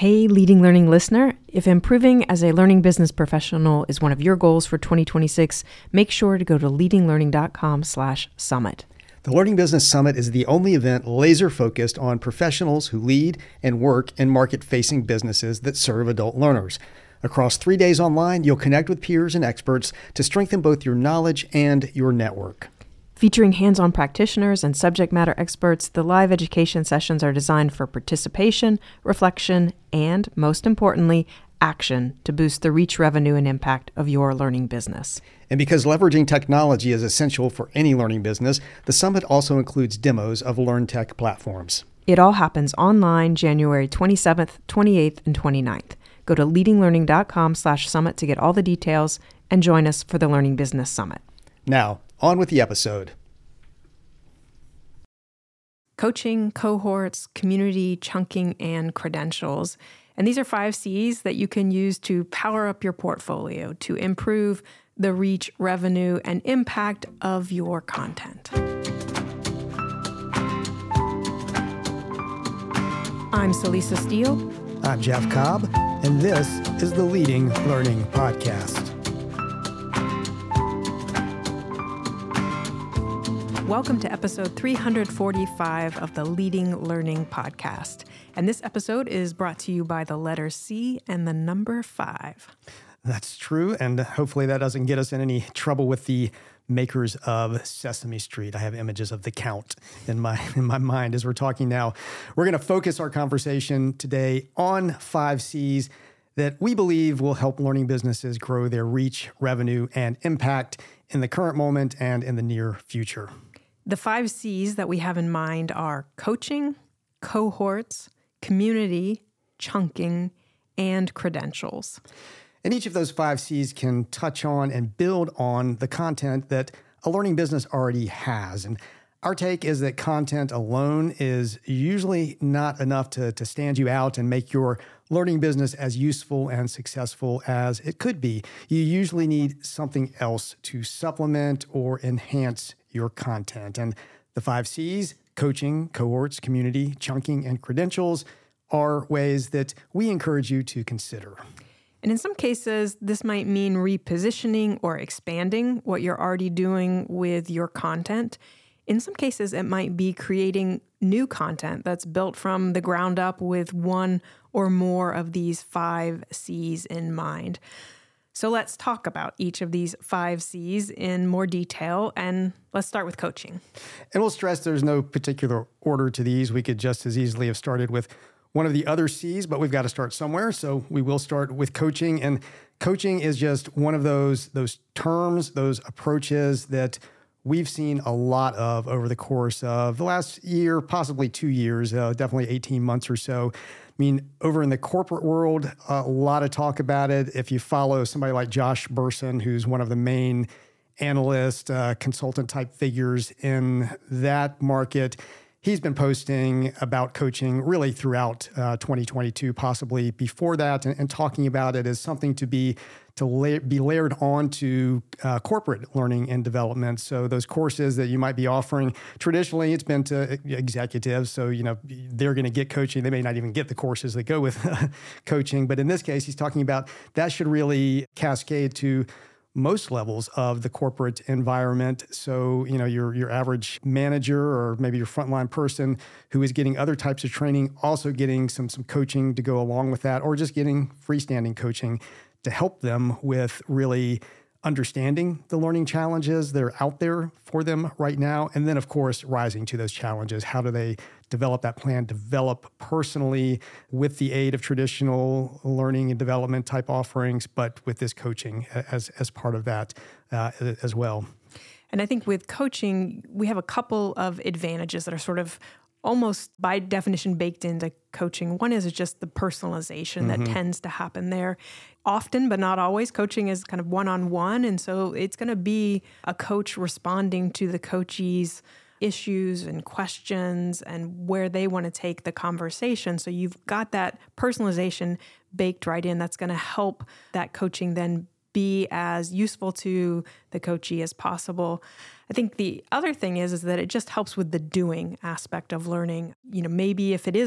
Hey, Leading Learning listener, if improving as a learning business professional is one of your goals for 2026, make sure to go to leadinglearning.com/summit. The Learning Business Summit is the only event laser-focused on professionals who lead and work in market-facing businesses that serve adult learners. Across 3 days online, you'll connect with peers and experts to strengthen both your knowledge and your network. Featuring hands-on practitioners and subject matter experts, the live education sessions are designed for participation, reflection, and, most importantly, action to boost the reach, revenue, and impact of your learning business. And because leveraging technology is essential for any learning business, the summit also includes demos of LearnTech platforms. It all happens online January 27th, 28th, and 29th. Go to leadinglearning.com/summit to get all the details and join us for the Learning Business Summit. Now, on with the episode. Coaching, cohorts, community, chunking, and credentials. And these are 5 C's that you can use to power up your portfolio to improve the reach, revenue, and impact of your content. I'm Celisa Steele. I'm Jeff Cobb, and this is the Leading Learning Podcast. Welcome to episode 345 of the Leading Learning Podcast. And this episode is brought to you by the letter C and the number 5. That's true, and hopefully that doesn't get us in any trouble with the makers of Sesame Street. I have images of the Count in my mind as we're talking now. We're going to focus our conversation today on 5 C's that we believe will help learning businesses grow their reach, revenue, and impact in the current moment and in the near future. The 5 C's that we have in mind are coaching, cohorts, community, chunking, and credentials. And each of those 5 C's can touch on and build on the content that a learning business already has. And our take is that content alone is usually not enough to stand you out and make your learning business as useful and successful as it could be. You usually need something else to supplement or enhance your content. And the 5 C's, coaching, cohorts, community, chunking, and credentials, are ways that we encourage you to consider. And in some cases, this might mean repositioning or expanding what you're already doing with your content. In some cases, it might be creating new content that's built from the ground up with one or more of these 5 C's in mind. So let's talk about each of these 5 C's in more detail, and let's start with coaching. And we'll stress there's no particular order to these. We could just as easily have started with one of the other C's, but we've got to start somewhere. So we will start with coaching. And coaching is just one of those terms, those approaches that we've seen a lot of over the course of the last year, possibly 2 years, definitely 18 months or so. I mean, over in the corporate world, a lot of talk about it. If you follow somebody like Josh Bersin, who's one of the main analyst, consultant type figures in that market, he's been posting about coaching really throughout 2022, possibly before that, and talking about it as something to be layered onto corporate learning and development. So those courses that you might be offering, traditionally it's been to executives. So, they're going to get coaching. They may not even get the courses that go with coaching. But in this case, he's talking about that should really cascade to most levels of the corporate environment. So, your average manager or maybe your frontline person who is getting other types of training, also getting some coaching to go along with that, or just getting freestanding coaching to help them with really understanding the learning challenges that are out there for them right now. And then, of course, rising to those challenges. How do they develop that plan, develop personally with the aid of traditional learning and development type offerings, but with this coaching as part of that as well. And I think with coaching, we have a couple of advantages that are sort of almost by definition baked into coaching. One is just the personalization that tends to happen there. Often, but not always, coaching is kind of one-on-one. And so it's going to be a coach responding to the coachee's issues and questions and where they want to take the conversation. So you've got that personalization baked right in. That's going to help that coaching then be as useful to the coachee as possible. I think the other thing is that it just helps with the doing aspect of learning. Maybe if it is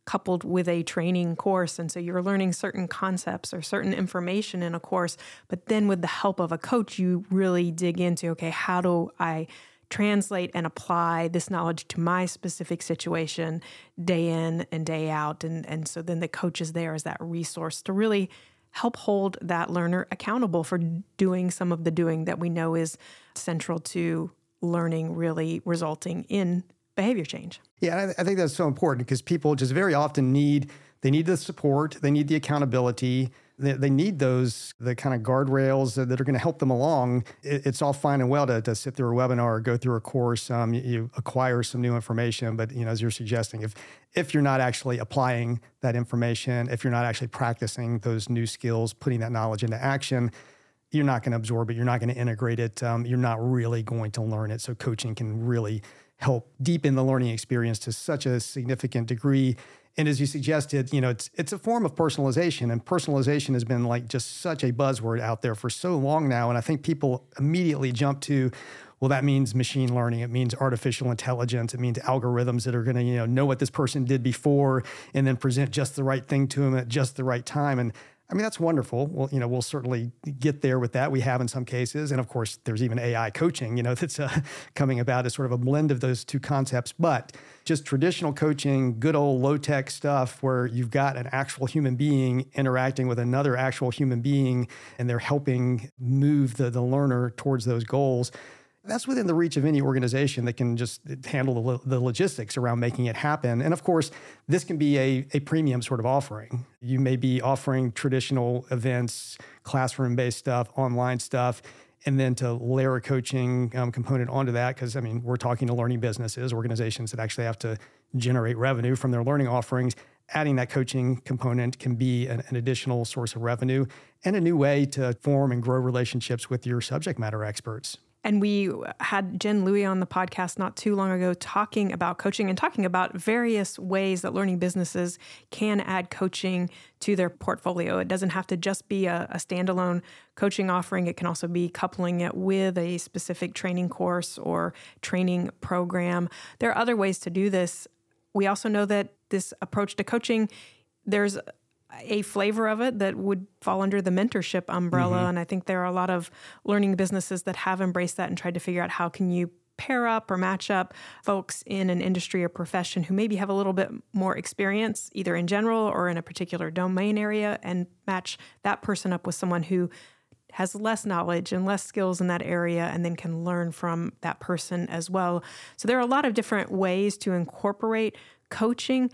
coupled with a training course. And so you're learning certain concepts or certain information in a course, but then with the help of a coach, you really dig into, okay, how do I translate and apply this knowledge to my specific situation day in and day out? And so then the coach is there as that resource to really help hold that learner accountable for doing some of the doing that we know is central to learning really resulting in behavior change. Yeah, I think that's so important because people just very often need the support, they need the accountability, they need the kind of guardrails that are going to help them along. It's all fine and well to sit through a webinar or go through a course, you acquire some new information, but as you're suggesting, if you're not actually applying that information, if you're not actually practicing those new skills, putting that knowledge into action, you're not going to absorb it, you're not going to integrate it, you're not really going to learn it. So coaching can really help deepen the learning experience to such a significant degree. And as you suggested, it's a form of personalization, and personalization has been like just such a buzzword out there for so long now. And I think people immediately jump to, well, that means machine learning. It means artificial intelligence. It means algorithms that are going to, know what this person did before and then present just the right thing to them at just the right time. And I mean, that's wonderful. Well, we'll certainly get there with that. We have in some cases. And of course, there's even AI coaching, that's coming about as sort of a blend of those two concepts. But just traditional coaching, good old low-tech stuff where you've got an actual human being interacting with another actual human being, and they're helping move the learner towards those goals. That's within the reach of any organization that can just handle the logistics around making it happen. And of course, this can be a premium sort of offering. You may be offering traditional events, classroom-based stuff, online stuff, and then to layer a coaching component onto that, because we're talking to learning businesses, organizations that actually have to generate revenue from their learning offerings. Adding that coaching component can be an additional source of revenue and a new way to form and grow relationships with your subject matter experts. And we had Jen Louie on the podcast not too long ago talking about coaching and talking about various ways that learning businesses can add coaching to their portfolio. It doesn't have to just be a standalone coaching offering. It can also be coupling it with a specific training course or training program. There are other ways to do this. We also know that this approach to coaching, there's a flavor of it that would fall under the mentorship umbrella. Mm-hmm. And I think there are a lot of learning businesses that have embraced that and tried to figure out how can you pair up or match up folks in an industry or profession who maybe have a little bit more experience, either in general or in a particular domain area, and match that person up with someone who has less knowledge and less skills in that area and then can learn from that person as well. So there are a lot of different ways to incorporate coaching.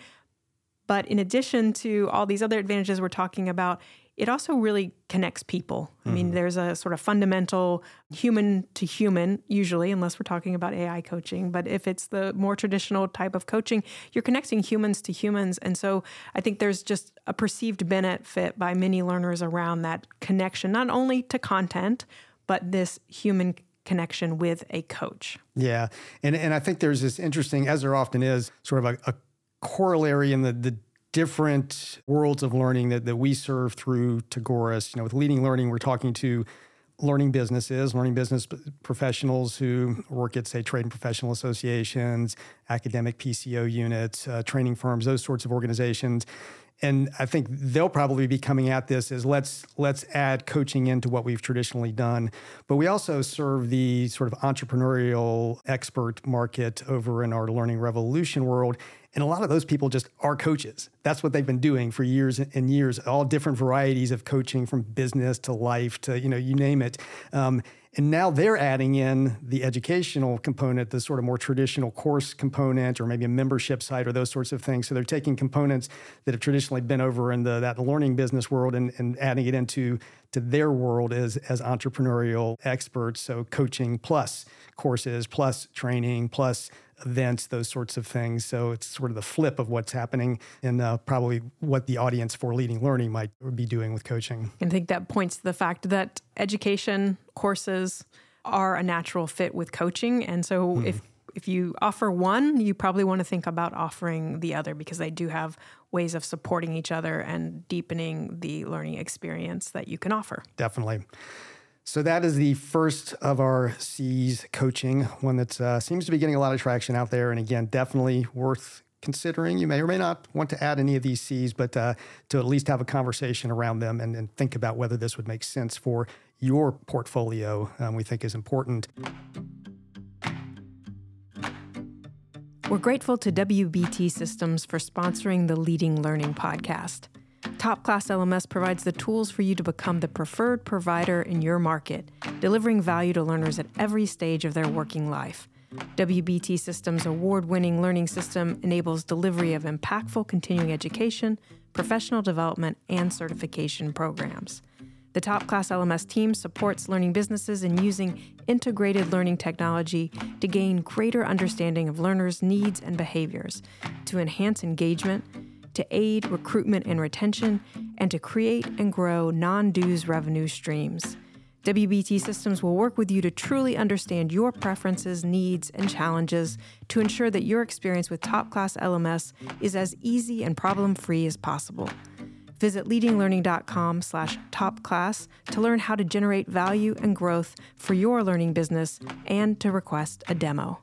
But in addition to all these other advantages we're talking about, it also really connects people. Mm-hmm. I mean, there's a sort of fundamental human to human, usually, unless we're talking about AI coaching. But if it's the more traditional type of coaching, you're connecting humans to humans. And so I think there's just a perceived benefit by many learners around that connection, not only to content, but this human connection with a coach. Yeah. And I think there's this interesting, as there often is, sort of a corollary in the different worlds of learning that we serve through Tagoras. With Leading Learning, we're talking to learning business professionals who work at, say, trade and professional associations, academic PCO units, training firms, those sorts of organizations. And I think they'll probably be coming at this as let's add coaching into what we've traditionally done. But we also serve the sort of entrepreneurial expert market over in our Learning Revolution world. And a lot of those people just are coaches. That's what they've been doing for years and years, all different varieties of coaching, from business to life to, you name it. And now they're adding in the educational component, the sort of more traditional course component, or maybe a membership site or those sorts of things. So they're taking components that have traditionally been over in that learning business world and adding it into their world as entrepreneurial experts. So coaching plus courses, plus training, plus events, those sorts of things. So it's sort of the flip of what's happening and probably what the audience for Leading Learning might be doing with coaching. And I think that points to the fact that education courses are a natural fit with coaching. And so if you offer one, you probably want to think about offering the other, because they do have ways of supporting each other and deepening the learning experience that you can offer. Definitely. So that is the first of our C's, coaching, one that seems to be getting a lot of traction out there. And again, definitely worth considering. You may or may not want to add any of these C's, but to at least have a conversation around them and think about whether this would make sense for your portfolio, we think is important. We're grateful to WBT Systems for sponsoring the Leading Learning podcast. Top Class LMS provides the tools for you to become the preferred provider in your market, delivering value to learners at every stage of their working life. WBT Systems' award-winning learning system enables delivery of impactful continuing education, professional development, and certification programs. The Top Class LMS team supports learning businesses in using integrated learning technology to gain greater understanding of learners' needs and behaviors, to enhance engagement, to aid recruitment and retention, and to create and grow non-dues revenue streams. WBT Systems will work with you to truly understand your preferences, needs, and challenges to ensure that your experience with Top Class LMS is as easy and problem-free as possible. Visit leadinglearning.com/topclass to learn how to generate value and growth for your learning business and to request a demo.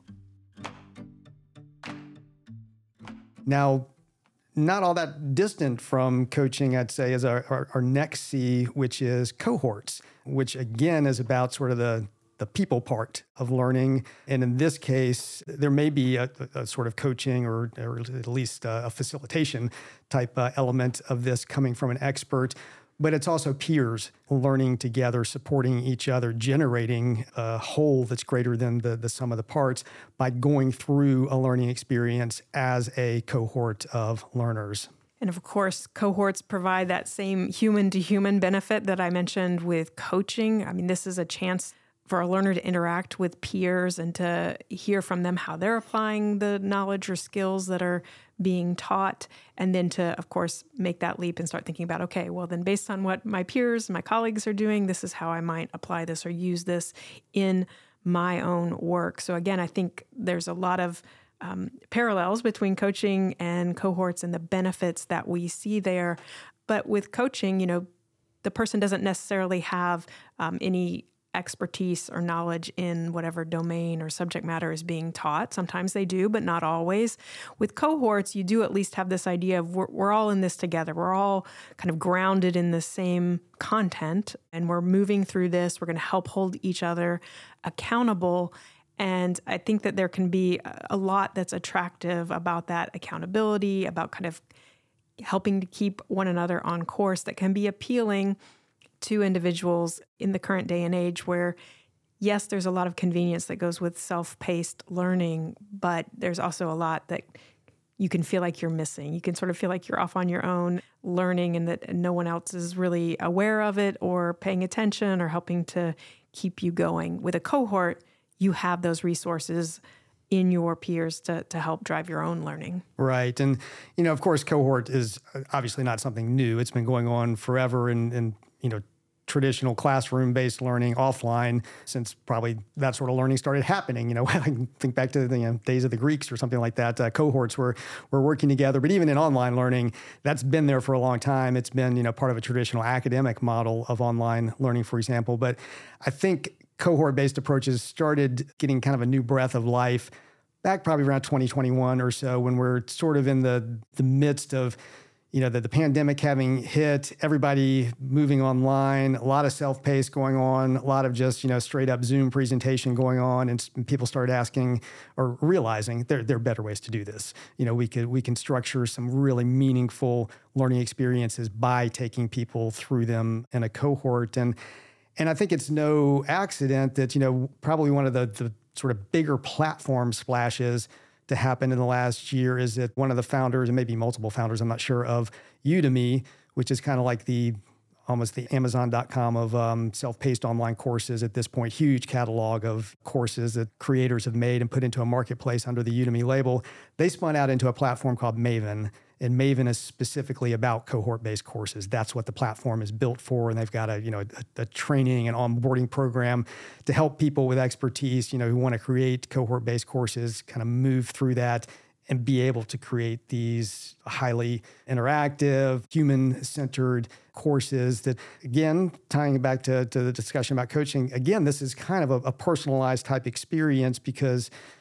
Now, not all that distant from coaching, I'd say, is our next C, which is cohorts, which again is about sort of the people part of learning. And in this case, there may be a sort of coaching or at least a facilitation type element of this coming from an expert. But it's also peers learning together, supporting each other, generating a whole that's greater than the sum of the parts by going through a learning experience as a cohort of learners. And of course, cohorts provide that same human-to-human benefit that I mentioned with coaching. I mean, this is a chance for a learner to interact with peers and to hear from them how they're applying the knowledge or skills that are being taught, and then to, of course, make that leap and start thinking about, okay, well, then based on what my peers, my colleagues are doing, this is how I might apply this or use this in my own work. So again, I think there's a lot of parallels between coaching and cohorts and the benefits that we see there. But with coaching, the person doesn't necessarily have any expertise or knowledge in whatever domain or subject matter is being taught. Sometimes they do, but not always. With cohorts, you do at least have this idea of we're all in this together. We're all kind of grounded in the same content, and we're moving through this. We're going to help hold each other accountable. And I think that there can be a lot that's attractive about that accountability, about kind of helping to keep one another on course, that can be appealing to individuals in the current day and age where, yes, there's a lot of convenience that goes with self-paced learning, but there's also a lot that you can feel like you're missing. You can sort of feel like you're off on your own learning and that no one else is really aware of it or paying attention or helping to keep you going. With a cohort, you have those resources in your peers to help drive your own learning. Right. And, of course, cohort is obviously not something new. It's been going on forever and traditional classroom-based learning offline since probably that sort of learning started happening. I can think back to the days of the Greeks or something like that. Cohorts were working together. But even in online learning, that's been there for a long time. It's been, part of a traditional academic model of online learning, for example. But I think cohort-based approaches started getting kind of a new breath of life back probably around 2021 or so, when we're sort of in the midst of the pandemic having hit, everybody moving online, a lot of self-paced going on, a lot of just, straight up Zoom presentation going on. And people started asking or realizing there are better ways to do this. We can structure some really meaningful learning experiences by taking people through them in a cohort. And I think it's no accident that, probably one of the sort of bigger platform splashes to happen in the last year is that one of the founders, and maybe multiple founders, I'm not sure, of Udemy, which is kind of like almost the Amazon.com of self-paced online courses at this point, huge catalog of courses that creators have made and put into a marketplace under the Udemy label. They spun out into a platform called Maven. And Maven is specifically about cohort-based courses. That's what the platform is built for. And they've got a training and onboarding program to help people with expertise, who want to create cohort-based courses, kind of move through that and be able to create these highly interactive, human-centered courses that, again, tying back to the discussion about coaching, again, this is kind of a personalized type experience because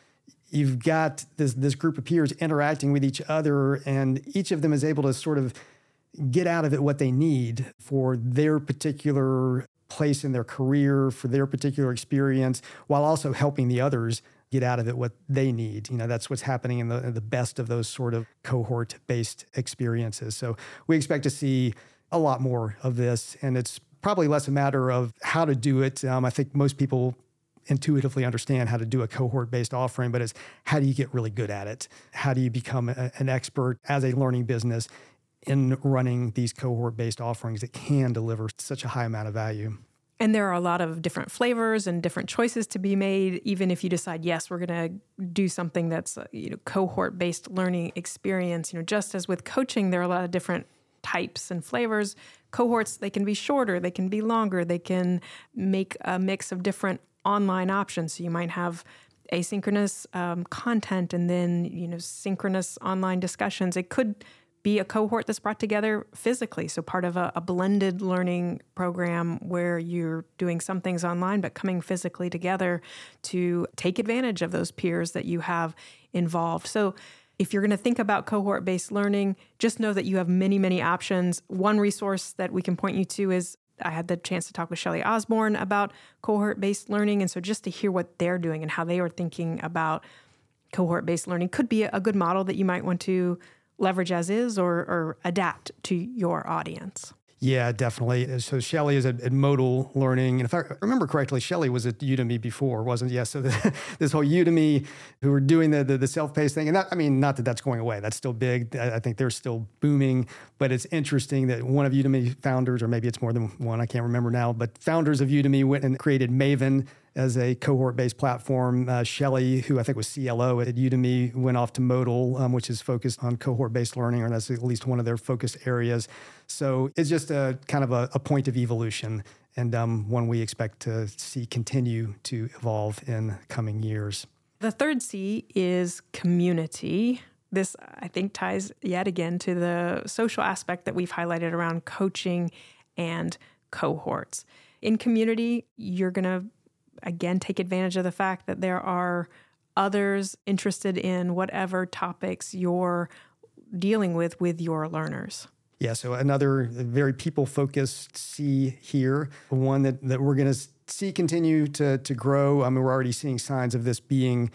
you've got this group of peers interacting with each other, and each of them is able to sort of get out of it what they need for their particular place in their career, for their particular experience, while also helping the others get out of it what they need. That's what's happening in the best of those sort of cohort-based experiences. So we expect to see a lot more of this, and it's probably less a matter of how to do it. I think most people intuitively understand how to do a cohort-based offering, but it's how do you get really good at it? How do you become an expert as a learning business in running these cohort-based offerings that can deliver such a high amount of value? And there are a lot of different flavors and different choices to be made, even if you decide, yes, we're going to do something that's cohort-based learning experience. Just as with coaching, there are a lot of different types and flavors. Cohorts, they can be shorter, they can be longer, they can make a mix of different online options. So you might have asynchronous content and then synchronous online discussions. It could be a cohort that's brought together physically. So part of a blended learning program where you're doing some things online, but coming physically together to take advantage of those peers that you have involved. So if you're going to think about cohort-based learning, just know that you have many, many options. One resource that we can point you to is I had the chance to talk with Shelley Osborne about cohort-based learning. And so just to hear what they're doing and how they are thinking about cohort-based learning could be a good model that you might want to leverage as is or adapt to your audience. Yeah, definitely. So Shelley is at Modal Learning. And if I remember correctly, Shelley was at Udemy before, wasn't it? Yeah, so this whole Udemy, who were doing the self-paced thing, and not that that's going away. That's still big. I think they're still booming. But it's interesting that one of Udemy founders, or maybe it's more than one, I can't remember now, but founders of Udemy went and created Maven as a cohort-based platform. Shelley, who I think was CLO at Udemy, went off to Modal, which is focused on cohort-based learning, or that's at least one of their focus areas. So it's just a kind of a point of evolution, and one we expect to see continue to evolve in coming years. The third C is community. This, I think, ties yet again to the social aspect that we've highlighted around coaching and cohorts. In community, you're going to again, take advantage of the fact that there are others interested in whatever topics you're dealing with your learners. Yeah, so another very people-focused C here, one that we're going to see continue to grow. I mean, we're already seeing signs of this being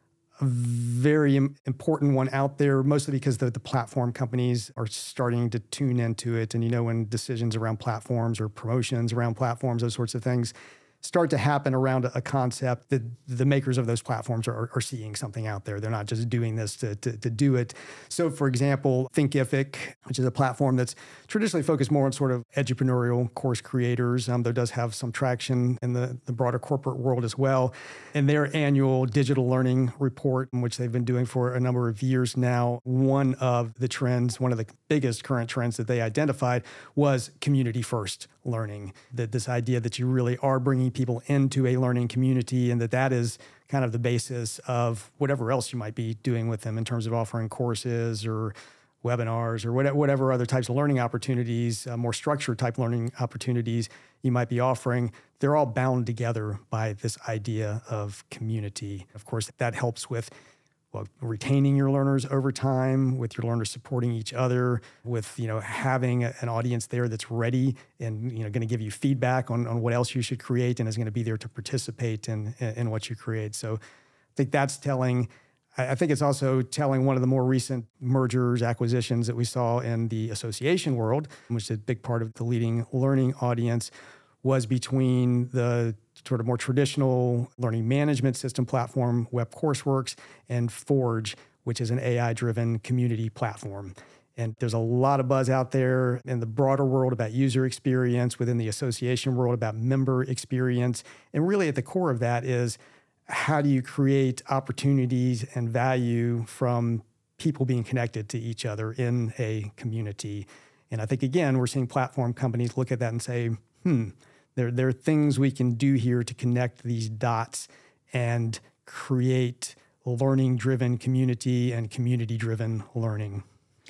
a very important one out there, mostly because the platform companies are starting to tune into it. And when decisions around platforms or promotions around platforms, those sorts of things start to happen around a concept that the makers of those platforms are seeing something out there. They're not just doing this to do it. So, for example, Thinkific, which is a platform that's traditionally focused more on sort of entrepreneurial course creators, though does have some traction in the broader corporate world as well. And their annual digital learning report, which they've been doing for a number of years now, one of the biggest current trends that they identified was community-first learning. That this idea that you really are bringing people into a learning community, and that is kind of the basis of whatever else you might be doing with them in terms of offering courses or webinars or whatever other types of learning opportunities, more structured type learning opportunities you might be offering. They're all bound together by this idea of community. Of course, that helps with retaining your learners over time, with your learners supporting each other, with having an audience there that's ready and going to give you feedback on what else you should create and is going to be there to participate in what you create. So I think that's telling. I think it's also telling one of the more recent mergers, acquisitions that we saw in the association world, which is a big part of the leading learning audience, was between the sort of more traditional learning management system platform, WebCourseworks, and Forge, which is an AI-driven community platform. And there's a lot of buzz out there in the broader world about user experience, within the association world about member experience. And really at the core of that is, how do you create opportunities and value from people being connected to each other in a community? And I think, again, we're seeing platform companies look at that and say, there are things we can do here to connect these dots and create learning-driven community and community-driven learning.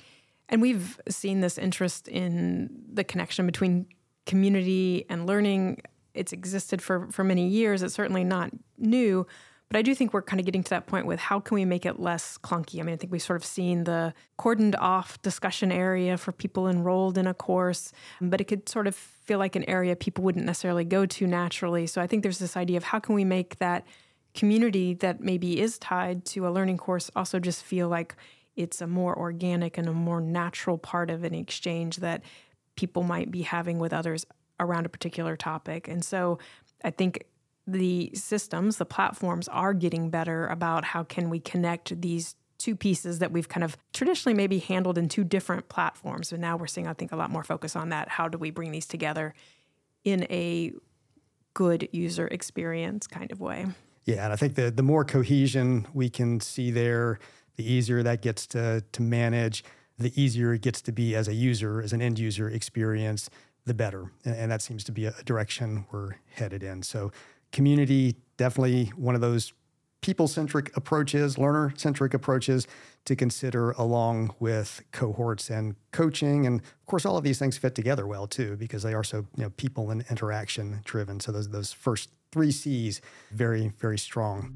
And we've seen this interest in the connection between community and learning. It's existed for many years. It's certainly not new, But I do think we're kind of getting to that point with how can we make it less clunky? I mean, I think we've sort of seen the cordoned off discussion area for people enrolled in a course, but it could sort of feel like an area people wouldn't necessarily go to naturally. So I think there's this idea of how can we make that community that maybe is tied to a learning course also just feel like it's a more organic and a more natural part of an exchange that people might be having with others around a particular topic. And so I think the systems, the platforms are getting better about how can we connect these two pieces that we've kind of traditionally maybe handled in two different platforms. And now we're seeing, I think, a lot more focus on that. How do we bring these together in a good user experience kind of way? Yeah, and I think the more cohesion we can see there, the easier that gets to manage, the easier it gets to be as a user, as an end user experience, the better. And that seems to be a direction we're headed in. So community, definitely one of those people-centric approaches, learner-centric approaches to consider along with cohorts and coaching. And of course, all of these things fit together well too, because they are so people and interaction driven. So those first 3 C's, very, very strong.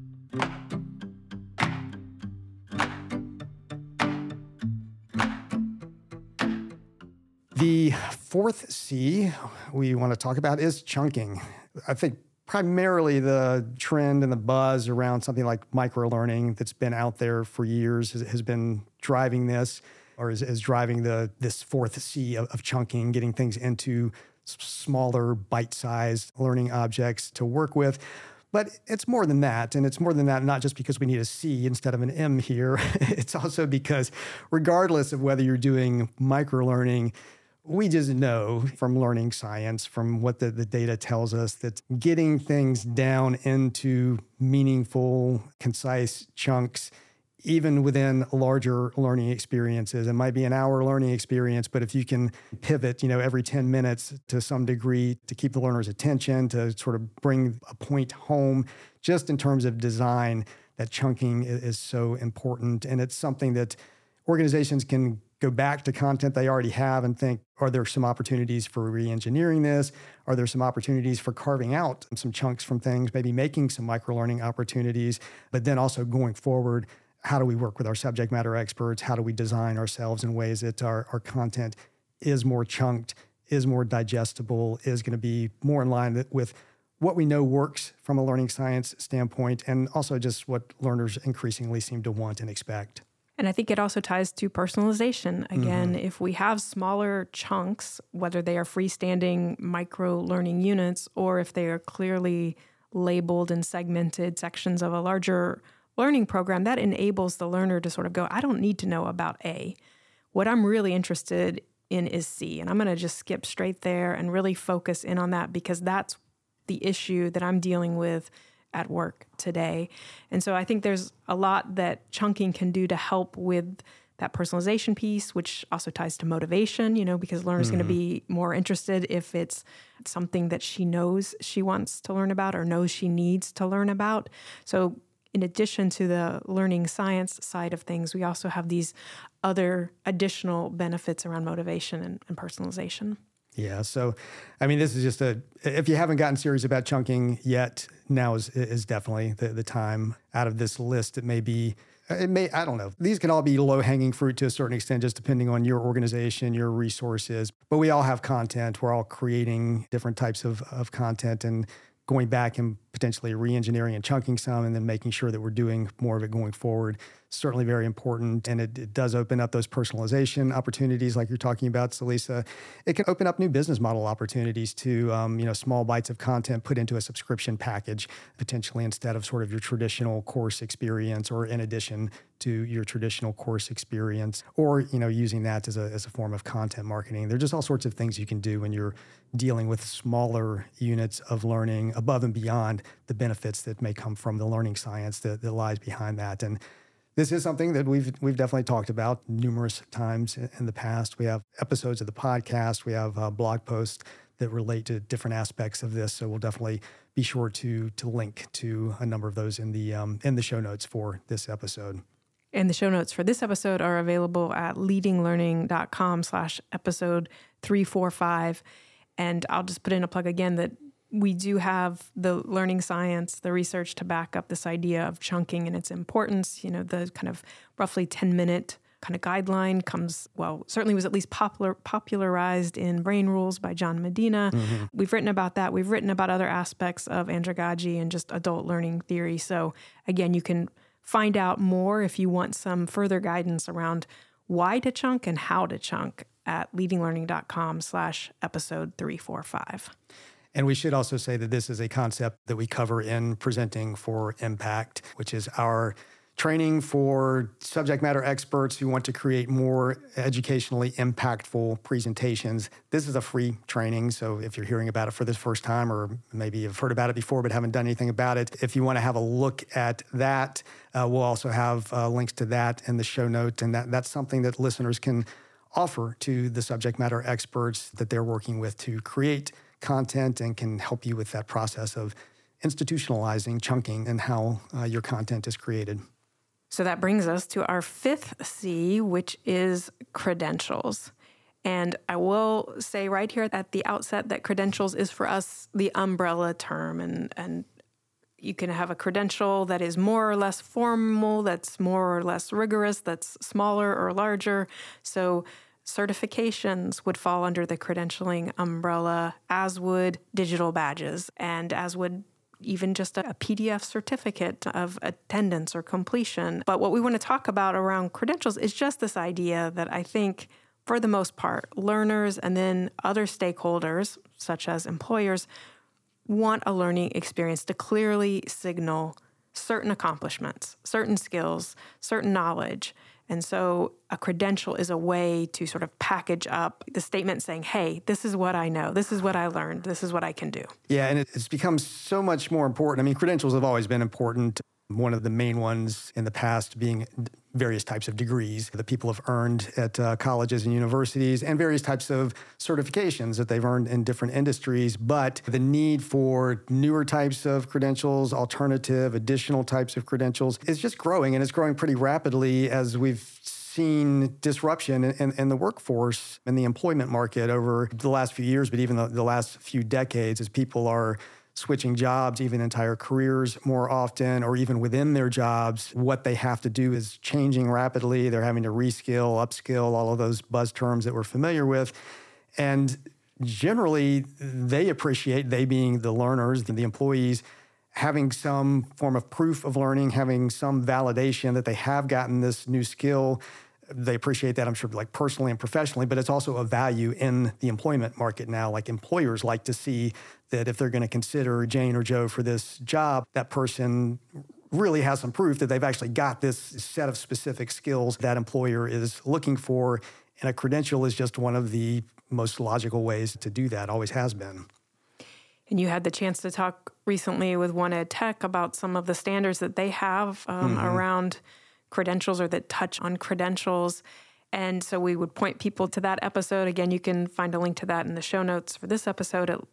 The 4th C we want to talk about is chunking. I think primarily the trend and the buzz around something like microlearning that's been out there for years has been driving this, or is driving this 4th C of chunking, getting things into smaller bite-sized learning objects to work with. But it's more than that. And it's more than that, not just because we need a C instead of an M here. It's also because regardless of whether you're doing microlearning, we just know from learning science, from what the data tells us, that getting things down into meaningful, concise chunks, even within larger learning experiences, it might be an hour learning experience, but if you can pivot, every 10 minutes to some degree to keep the learner's attention, to sort of bring a point home, just in terms of design, that chunking is so important. And it's something that organizations can go back to content they already have and think, are there some opportunities for re-engineering this? Are there some opportunities for carving out some chunks from things, maybe making some microlearning opportunities, but then also going forward, how do we work with our subject matter experts? How do we design ourselves in ways that our content is more chunked, is more digestible, is going to be more in line with what we know works from a learning science standpoint, and also just what learners increasingly seem to want and expect. And I think it also ties to personalization. Again, if we have smaller chunks, whether they are freestanding micro learning units or if they are clearly labeled and segmented sections of a larger learning program, that enables the learner to sort of go, I don't need to know about A. What I'm really interested in is C. And I'm going to just skip straight there and really focus in on that because that's the issue that I'm dealing with at work today. And so I think there's a lot that chunking can do to help with that personalization piece, which also ties to motivation, because the learner's going to be more interested if it's something that she knows she wants to learn about or knows she needs to learn about. So in addition to the learning science side of things, we also have these other additional benefits around motivation and personalization. Yeah. So, this is just if you haven't gotten serious about chunking yet, now is definitely the time. Out of this list, I don't know. These can all be low-hanging fruit to a certain extent, just depending on your organization, your resources. But we all have content. We're all creating different types of content and going back and potentially re-engineering and chunking some and then making sure that we're doing more of it going forward. Certainly very important. And it does open up those personalization opportunities like you're talking about, Celisa. It can open up new business model opportunities to, small bites of content put into a subscription package, potentially instead of sort of your traditional course experience or in addition to your traditional course experience, or, using that as a form of content marketing. There are just all sorts of things you can do when you're dealing with smaller units of learning above and beyond the benefits that may come from the learning science that lies behind that. And this is something that we've definitely talked about numerous times in the past. We have episodes of the podcast. We have blog posts that relate to different aspects of this. So we'll definitely be sure to link to a number of those in the show notes for this episode. And the show notes for this episode are available at leadinglearning.com/episode 345. And I'll just put in a plug again that we do have the learning science, the research to back up this idea of chunking and its importance. The kind of roughly 10-minute kind of guideline certainly was at least popularized in Brain Rules by John Medina. Mm-hmm. We've written about that. We've written about other aspects of andragogy and just adult learning theory. So again, you can find out more if you want some further guidance around why to chunk and how to chunk at leadinglearning.com/episode 345. And we should also say that this is a concept that we cover in Presenting for Impact, which is our training for subject matter experts who want to create more educationally impactful presentations. This is a free training, so if you're hearing about it for the first time, or maybe you've heard about it before but haven't done anything about it, if you want to have a look at that, we'll also have links to that in the show notes, and that's something that listeners can offer to the subject matter experts that they're working with to create content and can help you with that process of institutionalizing chunking and how your content is created. So that brings us to our fifth C, which is credentials. And I will say right here at the outset that credentials is for us the umbrella term. And you can have a credential that is more or less formal, that's more or less rigorous, that's smaller or larger. So certifications would fall under the credentialing umbrella, as would digital badges, and as would even just a PDF certificate of attendance or completion. But what we want to talk about around credentials is just this idea that I think, for the most part, learners and then other stakeholders, such as employers, want a learning experience to clearly signal certain accomplishments, certain skills, certain knowledge. And so a credential is a way to sort of package up the statement saying, hey, this is what I know, this is what I learned, this is what I can do. Yeah, and it's become so much more important. I mean, credentials have always been important. One of the main ones in the past being various types of degrees that people have earned at colleges and universities, and various types of certifications that they've earned in different industries. But the need for newer types of credentials, alternative, additional types of credentials is just growing, and it's growing pretty rapidly as we've seen disruption in the workforce and the employment market over the last few years, but even the last few decades, as people are switching jobs, even entire careers more often, or even within their jobs, what they have to do is changing rapidly. They're having to reskill, upskill, all of those buzz terms that we're familiar with. And generally, they appreciate, they being the learners, the employees, having some form of proof of learning, having some validation that they have gotten this new skill. They appreciate that, I'm sure, like personally and professionally, but it's also a value in the employment market now. Like employers like to see that if they're going to consider Jane or Joe for this job, that person really has some proof that they've actually got this set of specific skills that employer is looking for. And a credential is just one of the most logical ways to do that, always has been. And you had the chance to talk recently with One Ed Tech about some of the standards that they have around credentials, or that touch on credentials. And so we would point people to that episode. Again, you can find a link to that in the show notes for this episode at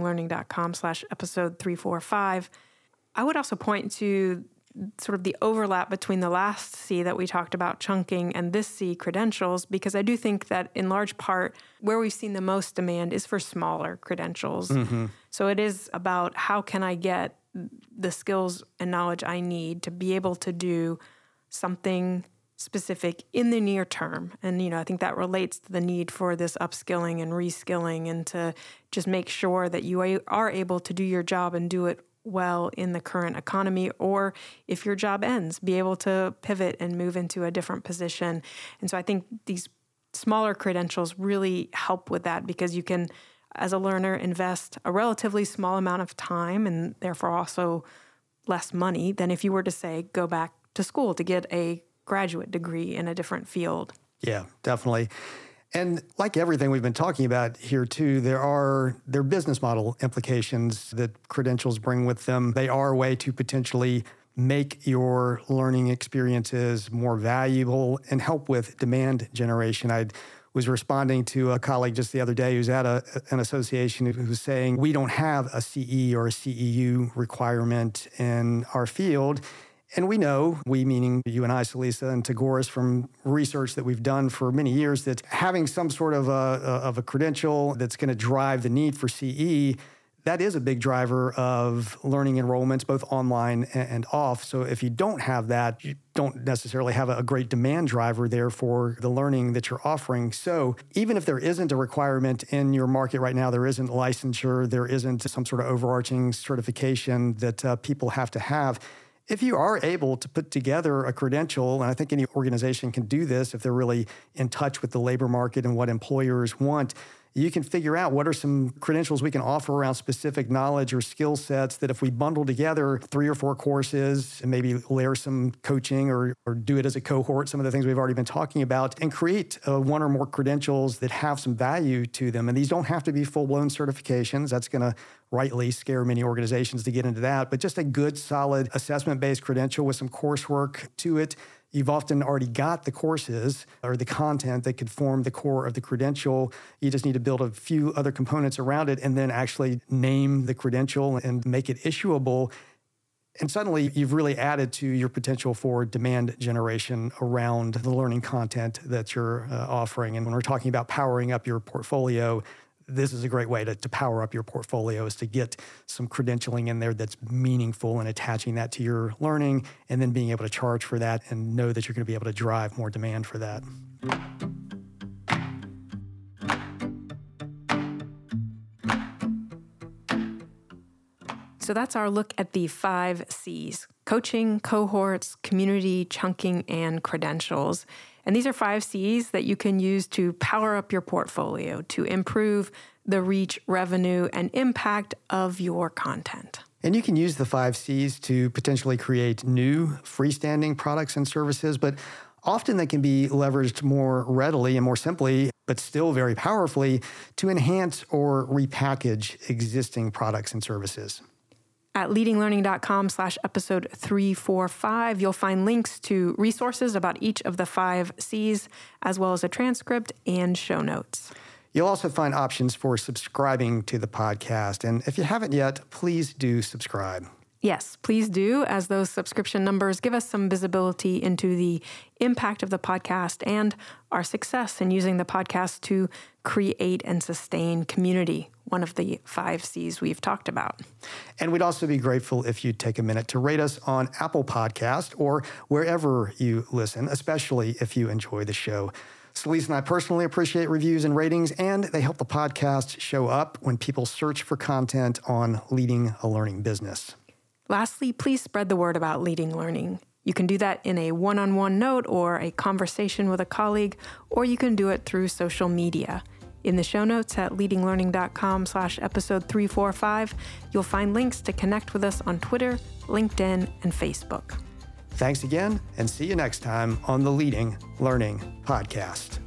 leadinglearning.com/episode 345. I would also point to sort of the overlap between the last C that we talked about, chunking, and this C, credentials, because I do think that in large part where we've seen the most demand is for smaller credentials. Mm-hmm. So it is about how can I get the skills and knowledge I need to be able to do something specific in the near term. And, I think that relates to the need for this upskilling and reskilling, and to just make sure that you are able to do your job and do it well in the current economy, or if your job ends, be able to pivot and move into a different position. And so I think these smaller credentials really help with that, because you can, as a learner, invest a relatively small amount of time and therefore also less money than if you were to, say, go back to school to get a graduate degree in a different field. Yeah, definitely. And like everything we've been talking about here too, there are business model implications that credentials bring with them. They are a way to potentially make your learning experiences more valuable and help with demand generation. I was responding to a colleague just the other day who's at an association who was saying, we don't have a CE or a CEU requirement in our field. And we know, we meaning you and I, Celisa, and Tagoras, from research that we've done for many years, that having some sort of a credential that's going to drive the need for CE, that is a big driver of learning enrollments, both online and off. So if you don't have that, you don't necessarily have a great demand driver there for the learning that you're offering. So even if there isn't a requirement in your market right now, there isn't licensure, there isn't some sort of overarching certification that people have to have. If you are able to put together a credential, and I think any organization can do this if they're really in touch with the labor market and what employers want, you can figure out what are some credentials we can offer around specific knowledge or skill sets that if we bundle together 3 or 4 courses and maybe layer some coaching or do it as a cohort, some of the things we've already been talking about, and create 1 or more credentials that have some value to them. And these don't have to be full-blown certifications. That's going to rightly scare many organizations to get into that, but just a good, solid assessment-based credential with some coursework to it. You've often already got the courses or the content that could form the core of the credential. You just need to build a few other components around it and then actually name the credential and make it issuable. And suddenly you've really added to your potential for demand generation around the learning content that you're offering. And when we're talking about powering up your portfolio, this is a great way to power up your portfolio, is to get some credentialing in there that's meaningful and attaching that to your learning and then being able to charge for that and know that you're going to be able to drive more demand for that. So that's our look at the 5 C's: coaching, cohorts, community, chunking, and credentials. And these are 5 C's that you can use to power up your portfolio, to improve the reach, revenue, and impact of your content. And you can use the 5 C's to potentially create new freestanding products and services, but often they can be leveraged more readily and more simply, but still very powerfully, to enhance or repackage existing products and services. At leadinglearning.com/episode 345, you'll find links to resources about each of the 5 C's, as well as a transcript and show notes. You'll also find options for subscribing to the podcast. And if you haven't yet, please do subscribe. Yes, please do, as those subscription numbers give us some visibility into the impact of the podcast and our success in using the podcast to create and sustain community, one of the 5 C's we've talked about. And we'd also be grateful if you'd take a minute to rate us on Apple Podcast or wherever you listen, especially if you enjoy the show. Celeste and I personally appreciate reviews and ratings, and they help the podcast show up when people search for content on leading a learning business. Lastly, please spread the word about Leading Learning. You can do that in a one-on-one note or a conversation with a colleague, or you can do it through social media. In the show notes at leadinglearning.com/episode 345, you'll find links to connect with us on Twitter, LinkedIn, and Facebook. Thanks again, and see you next time on the Leading Learning Podcast.